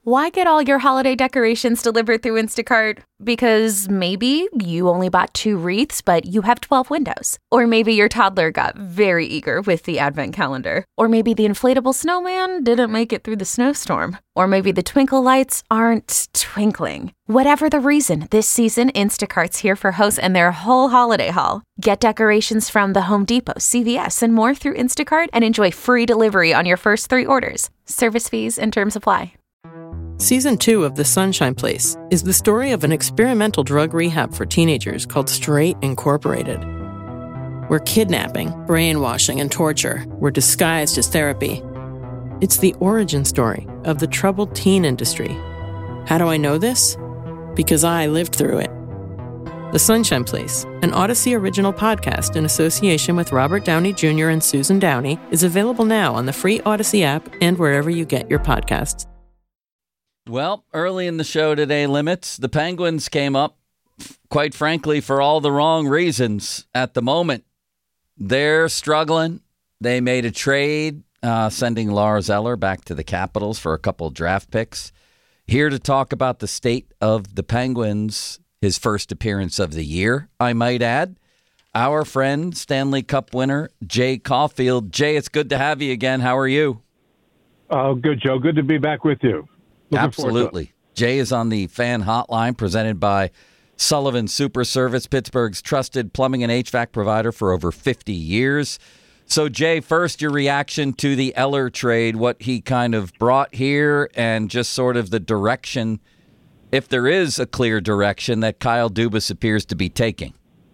Why get all your holiday decorations delivered through Instacart? Because maybe you only bought 2 wreaths, but you have 12 windows. Or maybe your toddler got very eager with the advent calendar. Or maybe the inflatable snowman didn't make it through the snowstorm. Or maybe the twinkle lights aren't twinkling. Whatever the reason, this season, Instacart's here for hosts and their whole holiday haul. Get decorations from the Home Depot, CVS, and more through Instacart and enjoy free delivery on your first 3 orders. Service fees and terms apply. Season 2 of The Sunshine Place is the story of an experimental drug rehab for teenagers called Straight Incorporated, where kidnapping, brainwashing, and torture were disguised as therapy. It's the origin story of the troubled teen industry. How do I know this? Because I lived through it. The Sunshine Place, an Odyssey original podcast in association with Robert Downey Jr. and Susan Downey, is available now on the free Odyssey app and wherever you get your podcasts. Well, early in the show today, Limits, the Penguins came up, quite frankly, for all the wrong reasons at the moment. They're struggling. They made a trade, sending Lars Eller back to the Capitals for a couple draft picks. Here to talk about the state of the Penguins, his first appearance of the year, I might add, our friend, Stanley Cup winner, Jay Caulfield. Jay, it's good to have you again. How are you? Oh, good, Joe. Good to be back with you. Absolutely. Jay is on the fan hotline presented by Sullivan Super Service, Pittsburgh's trusted plumbing and HVAC provider for over 50 years. So, Jay, first, your reaction to the Eller trade, what he kind of brought here, and just sort of the direction, if there is a clear direction, that Kyle Dubas appears to be taking.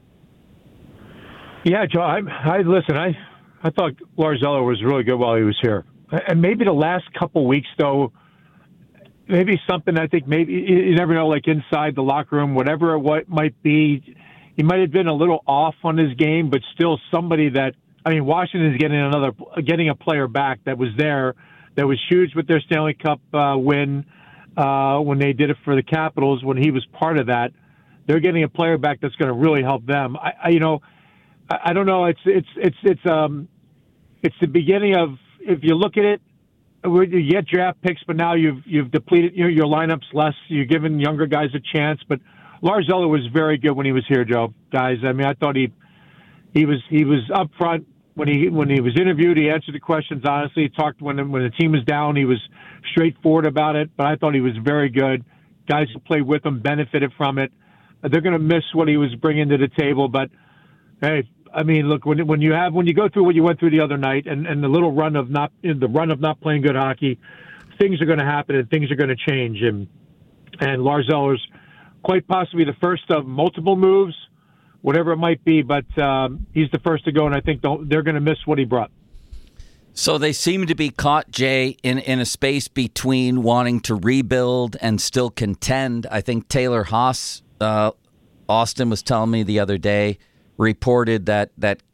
Yeah, Joe, I thought Lars Eller was really good while he was here. And maybe the last couple weeks, though, maybe something I think maybe you never know, like inside the locker room, whatever it might be, he might have been a little off on his game, but still somebody that, I mean, Washington is getting a player back that was there, that was huge with their Stanley Cup win when they did it for the Capitals. When he was part of that, they're getting a player back that's going to really help them. I don't know. It's the beginning of, if you look at it, you get draft picks, but now you've depleted your lineups less. You're giving younger guys a chance. But Lars Eller was very good when he was here, Joe. Guys, I mean, I thought he was up front when he was interviewed. He answered the questions honestly. He talked when the team was down. He was straightforward about it. But I thought he was very good. Guys who played with him benefited from it. They're going to miss what he was bringing to the table. But hey, I mean, look, when you go through what you went through the other night, and the run of not playing good hockey, things are going to happen and things are going to change. And Lars Eller's quite possibly the first of multiple moves, whatever it might be, but he's the first to go, and I think they're going to miss what he brought. So they seem to be caught, Jay, in a space between wanting to rebuild and still contend. I think Taylor Haas, Austin was telling me the other day, reported that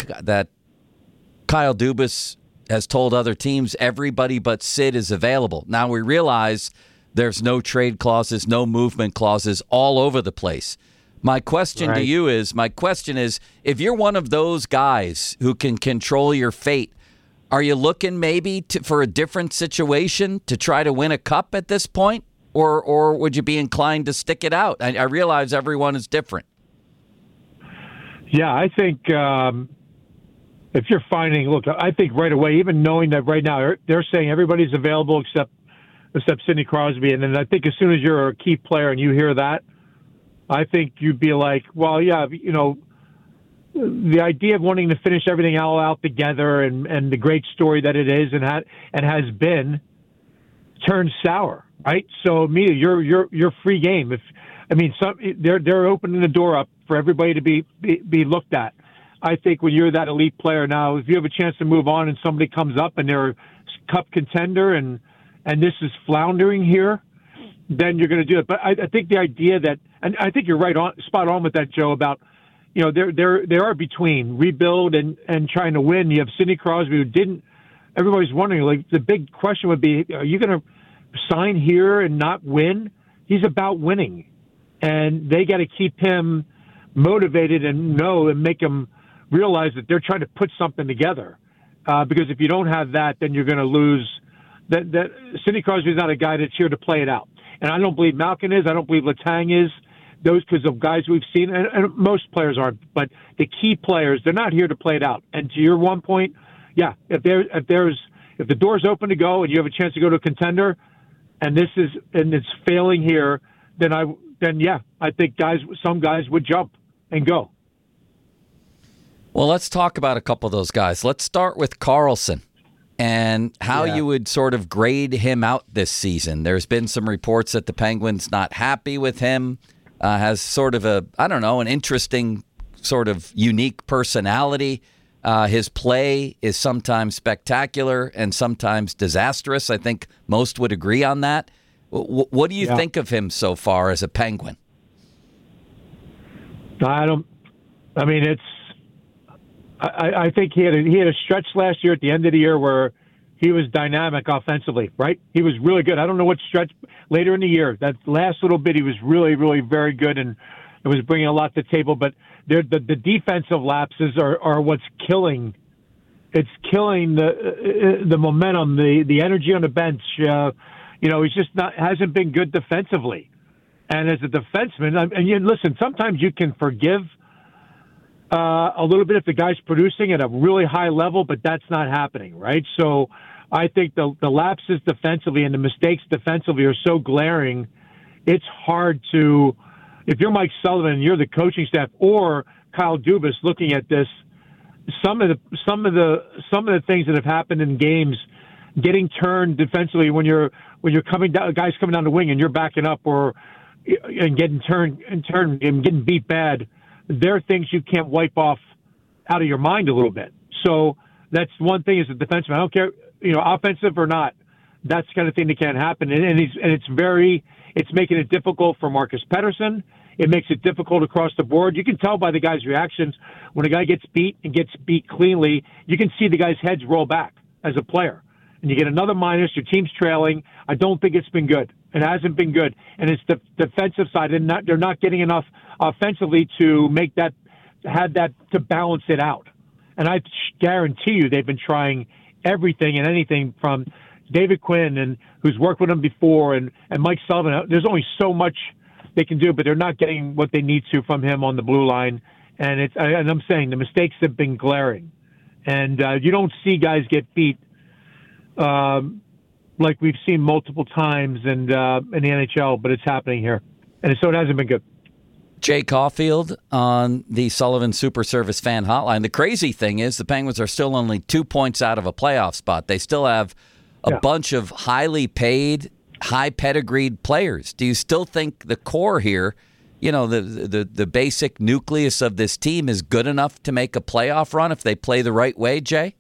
Kyle Dubas has told other teams everybody but Sid is available. Now we realize there's no trade clauses, no movement clauses all over the place. My question to you is, if you're one of those guys who can control your fate, are you looking maybe for a different situation to try to win a cup at this point? Or would you be inclined to stick it out? I realize everyone is different. Yeah, I think if you're I think right away, even knowing that right now they're saying everybody's available except Sidney Crosby, and then I think as soon as you're a key player and you hear that, I think you'd be like, well, yeah, the idea of wanting to finish everything all out together and the great story that it is and has been turned sour, right? So immediately you're free game. They're opening the door up for everybody to be looked at. I think when you're that elite player now, if you have a chance to move on and somebody comes up and they're a cup contender and this is floundering here, then you're going to do it. But I think the idea that, and I think you're spot on with that, Joe, about, they are between rebuild and trying to win. You have Sidney Crosby who didn't, everybody's wondering, like, the big question would be, are you going to sign here and not win? He's about winning. And they got to keep him motivated and make him realize that they're trying to put something together. Because if you don't have that, then you're going to lose that Sidney Crosby's not a guy that's here to play it out. And I don't believe Malkin is. I don't believe Letang is. Those because of guys we've seen, and most players aren't. But the key players, they're not here to play it out. And to your one point, yeah, if the door's open to go and you have a chance to go to a contender, and it's failing here, then I think some guys would jump and go. Well, let's talk about a couple of those guys. Let's start with Karlsson and how you would sort of grade him out this season. There's been some reports that the Penguins not happy with him, has sort of an interesting sort of unique personality. His play is sometimes spectacular and sometimes disastrous. I think most would agree on that. What do you think of him so far as a Penguin? I think he had a stretch last year at the end of the year where he was dynamic offensively, right? He was really good. I don't know what stretch later in the year. That last little bit, he was really, really very good and it was bringing a lot to the table. But the defensive lapses are what's killing. It's killing the momentum, the energy on the bench. He's just hasn't been good defensively. And as a defenseman, listen, sometimes you can forgive a little bit if the guy's producing at a really high level, but that's not happening, right? So I think the lapses defensively and the mistakes defensively are so glaring, it's hard to, if you're Mike Sullivan and you're the coaching staff or Kyle Dubas looking at this, some of the things that have happened in games, getting turned defensively when you're coming down, guys coming down the wing and you're backing up and getting turned and getting beat bad. They're things you can't wipe off out of your mind a little bit. So that's one thing as a defenseman. I don't care, offensive or not. That's the kind of thing that can't happen. And it's making it difficult for Marcus Pettersson. It makes it difficult across the board. You can tell by the guy's reactions when a guy gets beat and gets beat cleanly. You can see the guy's heads roll back as a player. And you get another minus. Your team's trailing. I don't think it's been good. It hasn't been good. And it's the defensive side. And they're not getting enough offensively to to balance it out. And I guarantee you they've been trying everything and anything from David Quinn, and who's worked with him before, and Mike Sullivan. There's only so much they can do, but they're not getting what they need to from him on the blue line. And I'm saying the mistakes have been glaring. And you don't see guys get beat like we've seen multiple times in the NHL, but it's happening here. And so it hasn't been good. Jay Caulfield on the Sullivan Super Service Fan Hotline. The crazy thing is the Penguins are still only 2 points out of a playoff spot. They still have a bunch of highly paid, high pedigreed players. Do you still think the core here, the basic nucleus of this team is good enough to make a playoff run if they play the right way, Jay?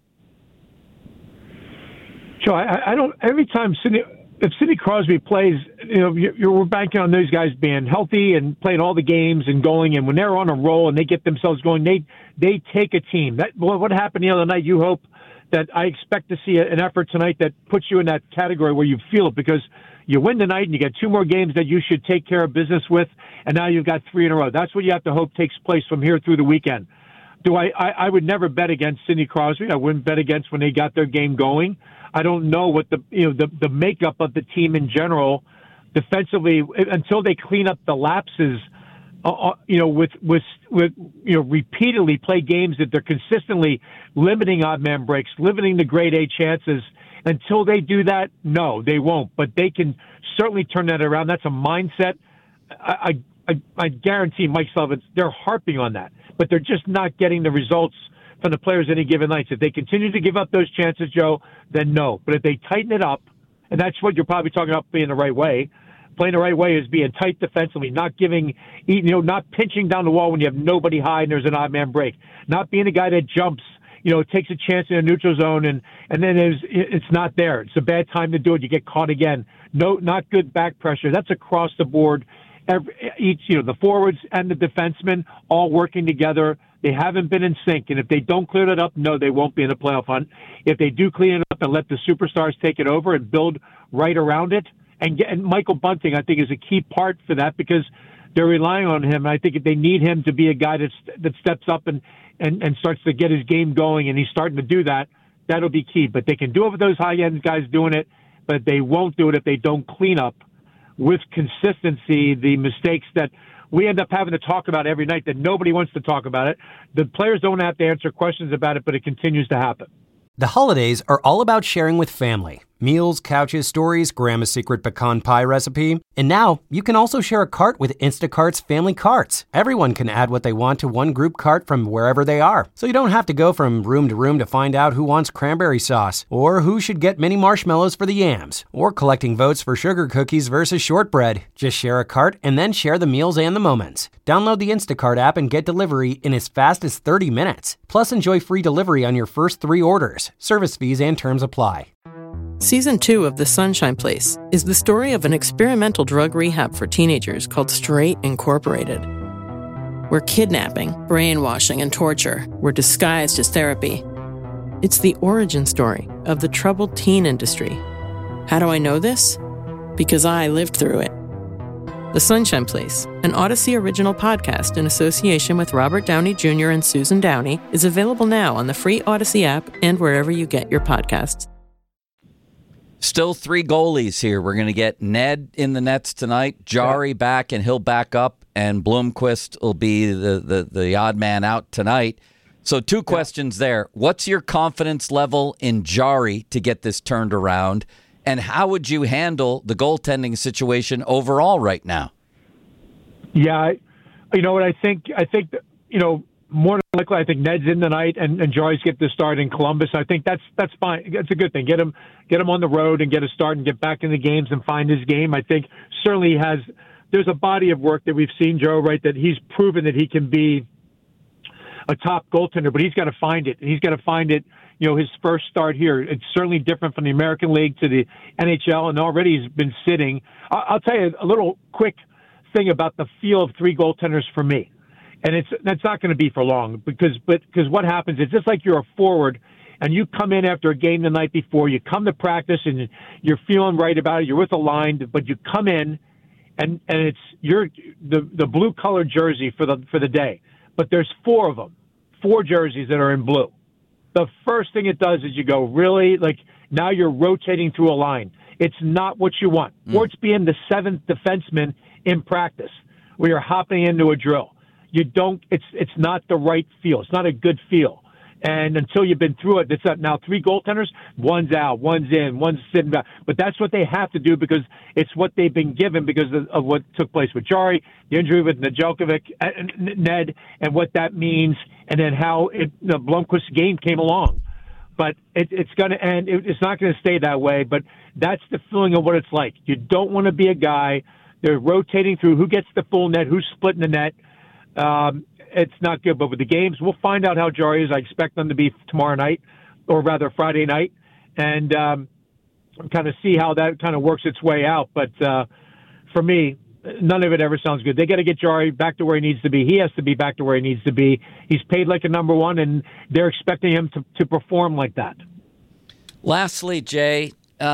Joe, I don't. Every time if Sidney Crosby plays, we're banking on those guys being healthy and playing all the games and going. And when they're on a roll and they get themselves going, they take a team. What happened the other night? You hope that I expect to see an effort tonight that puts you in that category where you feel it because you win tonight and you get 2 more games that you should take care of business with, and now you've got 3 in a row. That's what you have to hope takes place from here through the weekend. I would never bet against Sidney Crosby. I wouldn't bet against when they got their game going. I don't know what the makeup of the team in general defensively until they clean up the lapses. With repeatedly play games that they're consistently limiting odd man breaks, limiting the grade A chances. Until they do that, no, they won't. But they can certainly turn that around. That's a mindset. I guarantee Mike Sullivan, they're harping on that, but they're just not getting the results from the players any given night. If they continue to give up those chances, Joe, then no. But if they tighten it up, and that's what you're probably talking about being the right way. Playing the right way is being tight defensively, not not pinching down the wall when you have nobody high and there's an odd man break, not being a guy that jumps, takes a chance in a neutral zone and then it's not there. It's a bad time to do it. You get caught again. No, not good back pressure. That's across the board. The forwards and the defensemen all working together. They haven't been in sync, and if they don't clear that up, no, they won't be in the playoff hunt. If they do clean it up and let the superstars take it over and build right around it, and Michael Bunting, I think, is a key part for that because they're relying on him. I think they need him to be a guy that steps up and starts to get his game going, and he's starting to do that. That'll be key. But they can do it with those high-end guys doing it. but they won't do it if they don't clean up with consistency the mistakes that we end up having to talk about every night that nobody wants to talk about it. The players don't have to answer questions about it, but it continues to happen. The holidays are all about sharing with family. Meals, couches, stories, Grandma's secret pecan pie recipe. And now you can also share a cart with Instacart's Family Carts. Everyone can add what they want to one group cart from wherever they are. So you don't have to go from room to find out who wants cranberry sauce, or who should get mini marshmallows for the yams, or collecting votes for sugar cookies versus shortbread. Just share a cart and then share the meals and the moments. Download the Instacart app and get delivery in as fast as 30 minutes. Plus, enjoy free delivery on your first 3 orders. Service fees and terms apply. Season 2 of The Sunshine Place is the story of an experimental drug rehab for teenagers called Straight Incorporated, where kidnapping, brainwashing, and torture were disguised as therapy. It's the origin story of the troubled teen industry. How do I know this? Because I lived through it. The Sunshine Place, an Odyssey original podcast in association with Robert Downey Jr. and Susan Downey, is available now on the free Odyssey app and wherever you get your podcasts. Still 3 goalies here. We're going to get Ned in the nets tonight, Jari back, and he'll back up, and Blomqvist will be the odd man out tonight. So 2 questions there. What's your confidence level in Jari to get this turned around, and how would you handle the goaltending situation overall right now? Yeah, you know what I think? I think that, more than likely, I think Ned's in tonight, and Jari's get the start in Columbus. I think that's fine. That's a good thing. Get him on the road and get a start and get back in the games and find his game. I think certainly there's a body of work that we've seen, Joe, right, that he's proven that he can be a top goaltender, but he's got to find it. And he's got to find it, his first start here. It's certainly different from the American League to the NHL, and already he's been sitting. I'll tell you a little quick thing about the feel of 3 goaltenders for me. And that's not going to be for long because what happens is just like you're a forward and you come in after a game the night before, you come to practice and you're feeling right about it, you're with a line, but you come in and it's the blue colored jersey for the day. But there's 4 of them, 4 jerseys that are in blue. The first thing it does is you go, really? Like now you're rotating through a line. It's not what you want. Or it's being the 7th defenseman in practice where you're hopping into a drill. It's not the right feel. It's not a good feel. And until you've been through it, it's now 3 goaltenders, one's out, one's in, one's sitting back. But that's what they have to do because it's what they've been given because of what took place with Jari, the injury with Nedeljkovic, Ned, and what that means, and then how Blomqvist's game came along. But it's going to end. It's not going to stay that way, but that's the feeling of what it's like. You don't want to be a guy. They're rotating through who gets the full net, who's splitting the net. It's not good. But with the games, we'll find out how Jari is. I expect them to be tomorrow night, or rather Friday night, and kind of see how that kind of works its way out. But for me, none of it ever sounds good. They got to get Jari back to where he needs to be. He has to be back to where he needs to be. He's paid like a number 1, and they're expecting him to perform like that. Lastly, Jay,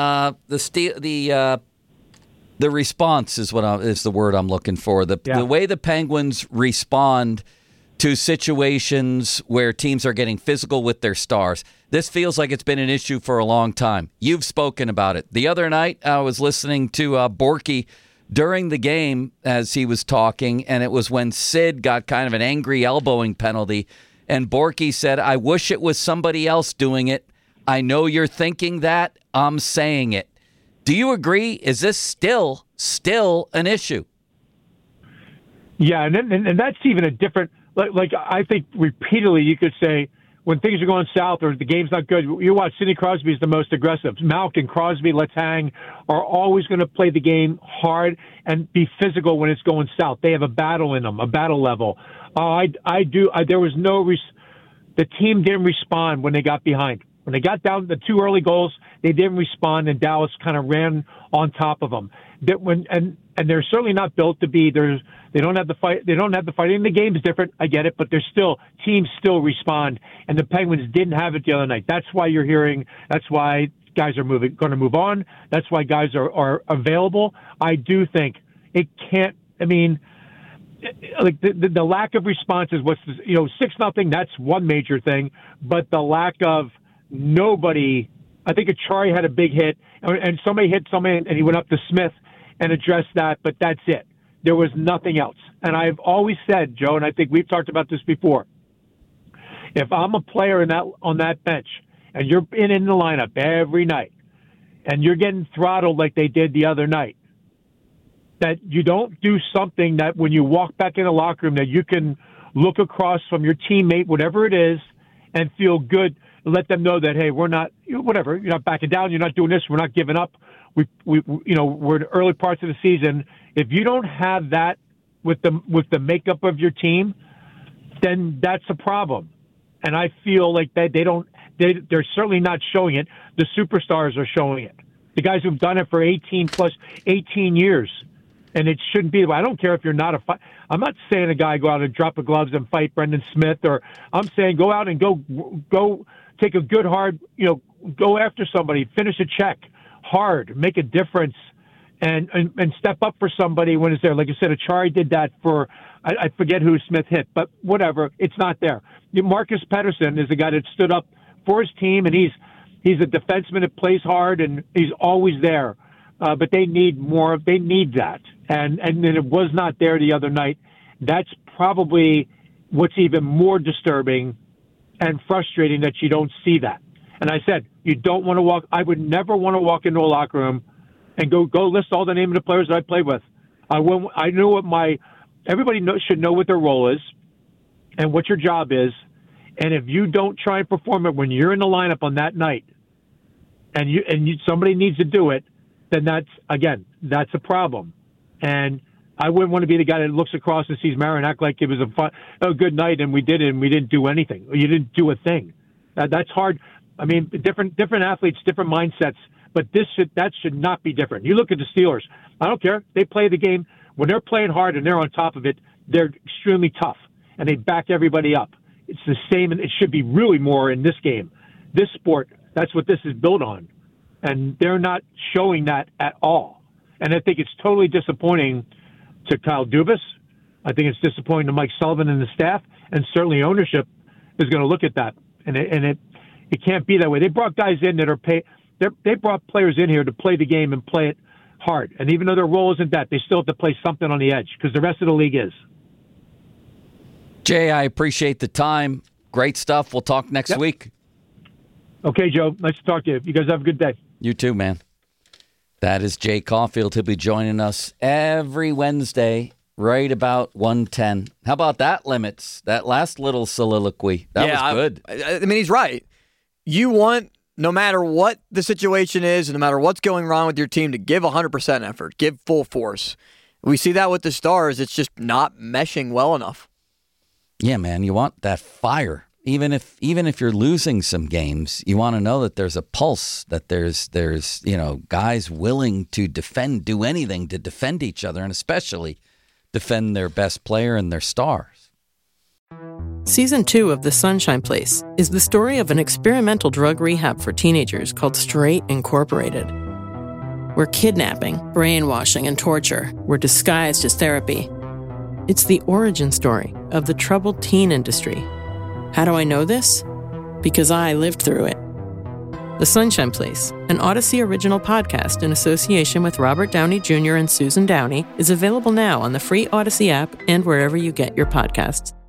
the response is is the word I'm looking for. The way the Penguins respond to situations where teams are getting physical with their stars. This feels like it's been an issue for a long time. You've spoken about it. The other night, I was listening to Borky during the game as he was talking, and it was when Sid got kind of an angry elbowing penalty, and Borky said, "I wish it was somebody else doing it. I know you're thinking that. I'm saying it." Do you agree? Is this still an issue? Yeah, and that's even a different. Like I think repeatedly you could say when things are going south or the game's not good, you watch Sidney Crosby is the most aggressive. Malkin, Crosby, Letang are always going to play the game hard and be physical when it's going south. They have a battle in them, a battle level. There was the team didn't respond when they got behind. When they got down the 2 early goals, they didn't respond, and Dallas kind of ran on top of them. And they're certainly not built to be. They don't have the fight. They don't have the fighting. The game is different. I get it, but teams still respond, and the Penguins didn't have it the other night. That's why you're hearing. That's why guys are going to move on. That's why guys are available. I do think it can't. I mean, like the lack of response is 6-0. That's one major thing, but the lack of nobody I think Achari had a big hit, and somebody hit somebody, and he went up to Smith and addressed that, but that's it. There was nothing else. And I've always said, Joe, and I think we've talked about this before, if I'm a player on that bench and you're in the lineup every night and you're getting throttled like they did the other night, that you don't do something that when you walk back in the locker room that you can look across from your teammate, whatever it is, and feel good, and let them know that, hey, we're not, whatever, you're not backing down, you're not doing this, we're not giving up. We're in early parts of the season. If you don't have that with the makeup of your team, then that's a problem. And I feel like they're certainly not showing it. The superstars are showing it. The guys who've done it for 18 years. And it shouldn't be. I don't care if you're not I'm not saying a guy go out and drop the gloves and fight Brendan Smith, or I'm saying go out and go take a good hard, go after somebody, finish a check hard, make a difference, and step up for somebody when it's there. Like I said, Achari did that for, I forget who Smith hit, but whatever, it's not there. Marcus Pettersson is a guy that stood up for his team, and he's a defenseman that plays hard, and he's always there. But they need more. They need that. And it was not there the other night. That's probably what's even more disturbing and frustrating, that you don't see that. And I said, you don't want to walk. I would never want to walk into a locker room and go list all the name of the players that I played with. I knew what everybody should know what their role is and what your job is. And if you don't try and perform it when you're in the lineup on that night, and somebody needs to do it, then that's a problem. And I wouldn't want to be the guy that looks across and sees Marin act like it was a good night and we did it and we didn't do anything. Or you didn't do a thing. That's hard. I mean, different athletes, different mindsets, but that should not be different. You look at the Steelers. I don't care. They play the game. When they're playing hard and they're on top of it, they're extremely tough, and they back everybody up. It's the same, and it should be really more in this game. This sport, that's what this is built on, and they're not showing that at all. And I think it's totally disappointing to Kyle Dubas. I think it's disappointing to Mike Sullivan and the staff, and certainly ownership is going to look at that. And it can't be that way. They brought guys in that are paid. They brought players in here to play the game and play it hard. And even though their role isn't that, they still have to play something on the edge, because the rest of the league is. Jay, I appreciate the time. Great stuff. We'll talk next week. Okay, Joe. Nice to talk to you. You guys have a good day. You too, man. That is Jay Caulfield. He'll be joining us every Wednesday right about 1:10. How about that, Limits? That last little soliloquy. That was good. I mean, he's right. You want, no matter what the situation is, and no matter what's going wrong with your team, to give 100% effort, give full force. We see that with the Stars. It's just not meshing well enough. Yeah, man, you want that fire. Even if you're losing some games, you want to know that there's a pulse, that there's guys willing to do anything to defend each other, and especially defend their best player and their stars. Season 2 of The Sunshine Place is the story of an experimental drug rehab for teenagers called Straight Incorporated, where kidnapping, brainwashing, and torture were disguised as therapy. It's the origin story of the troubled teen industry. How do I know this? Because I lived through it. The Sunshine Place, an Odyssey original podcast in association with Robert Downey Jr. and Susan Downey, is available now on the free Odyssey app and wherever you get your podcasts.